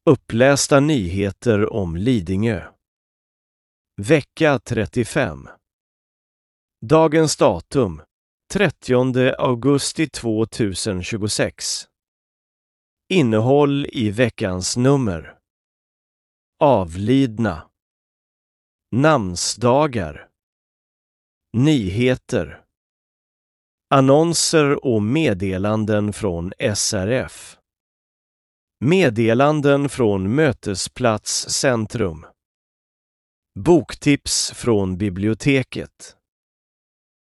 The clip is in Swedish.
Upplästa nyheter om Lidingö. Vecka 35. Dagens datum 30 augusti 2026. Innehåll i veckans nummer. Avlidna. Namnsdagar. Nyheter. Annonser och meddelanden från SRF. Meddelanden från Mötesplats Centrum. Boktips från biblioteket.